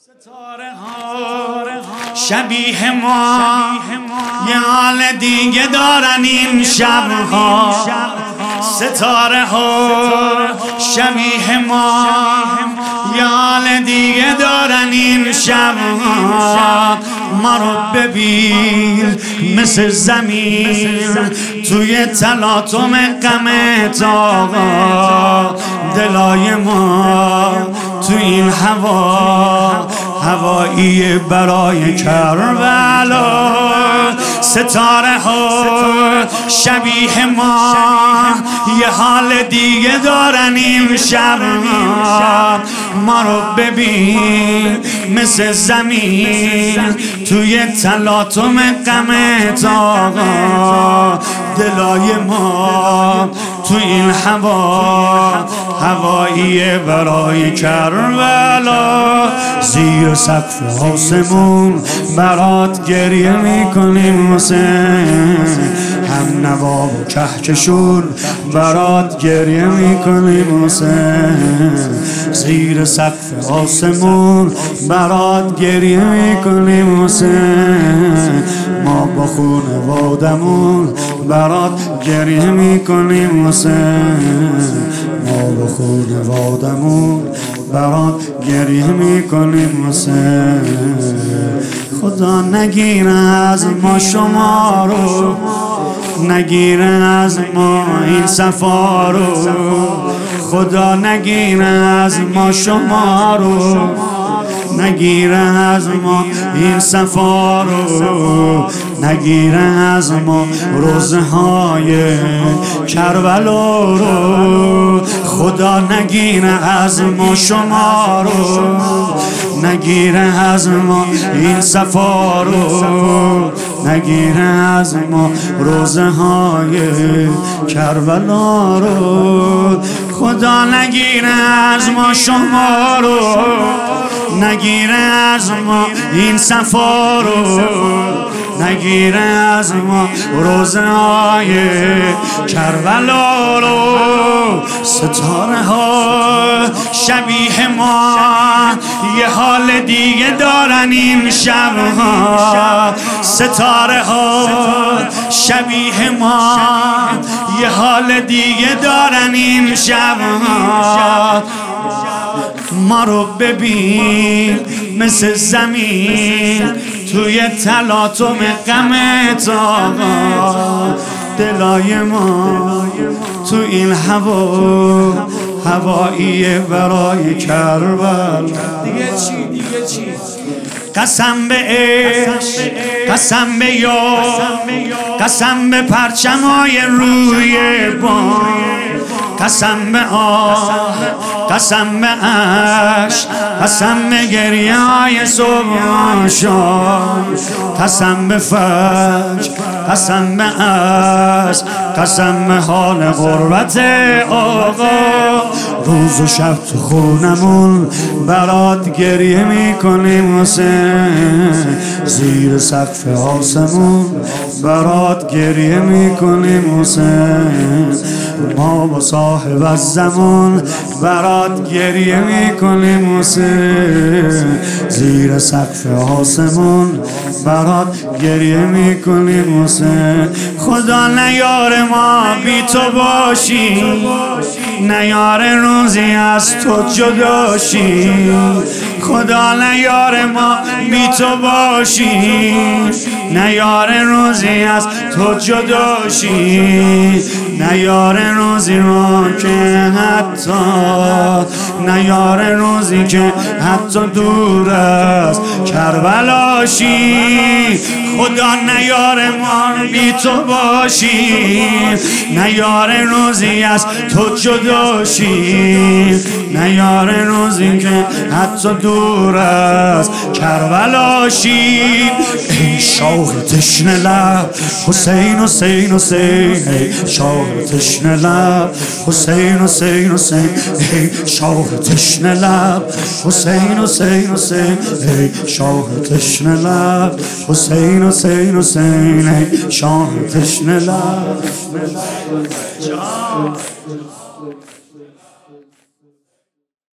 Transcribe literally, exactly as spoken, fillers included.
ستاره ها شبیه ما یه حال دیگه دارن این شبها. ستاره ها شبیه ما یه حال دیگه دارن این شبها. ما رو ببین مثل زمین توی تلاطم غمت آقا. دلای ما تو این هوا هوایی برای کربلا. ستاره ها شبیه ما یه حال دیگه دارن این شب. ما رو ببین مثل زمین توی تلاطم غمت آقا. دلای ما تو این هوا هوایی برای کربلا. زیر سقف آسمون برات گریه میکنیم حسین. هم نوا و کهکشون برات گریه میکنیم حسین. زیر سقف آسمون برات گریه میکنیم حسین. ما با خانوادمون برات گریه میکنیم حسین. ما با خانوادمون برات گریه میکنیم حسین. خدا نگیره از ما شما رو، نگیره از ما این صفا رو. خدا نگیره از ما شما رو، نگیره از ما این صفا رو. نگیره از ما روزه های کربلا رو. خدا نگیره از ما شما رو، نگیره از ما این صفا رو. نگیره از ما روزه های کربلا رو. خدا نگیره از ما شما رو، نگیره از ما این صفا رو. نگیره از ما روزه های کربلا رو. ستاره ها شبیه ما یه حال دیگه دارن این شبها. ستاره ها شبیه ما یه حال دیگه دارن این شبها. ما رو ببین مثل زمین توی تلاطم غمت آقا. دلای ما تو این هوا هوایی برای کربلا. دیگه چی دیگه چی؟ قسم به عشق، قسم به یار، قسم به پرچمای روی بام. قسم به آه، قسم به عشق، قسم به گریه های صبح شام. قسم به فجر، قسم به عشق، قسم به حال غربت آقا. روز و شب تو خونمون برات گریه میکنیم حسین. زیر سقف آسمون برات گریه میکنیم حسین. ما با صاحب از زمان برات گریه میکنیم حسین. زیر سقف آسمون برات گریه میکنیم حسین. خدا نیاره ما بی تو باشی، نیاره روزی از تو جداشی. خدا نیاره ما بی تو باشی، نیاره روزی از تو جداشی. نیاره روزی ما که حتی، نیاره روزی که حتی دور از کربلاشی. خدا نیاره ما بی تو باشی، نیاره روزی از تو جداشی. نیاره روزی که حتی دور از کربلاشی. ای شاه تشنه لب حسین حسین حسین. ای شاه تشنه لب حسین حسین حسین. ای شاه تشنه لب حسین حسین حسین. ای شاه تشنه لب حسین حسین حسین. ای شاه تشنه لب.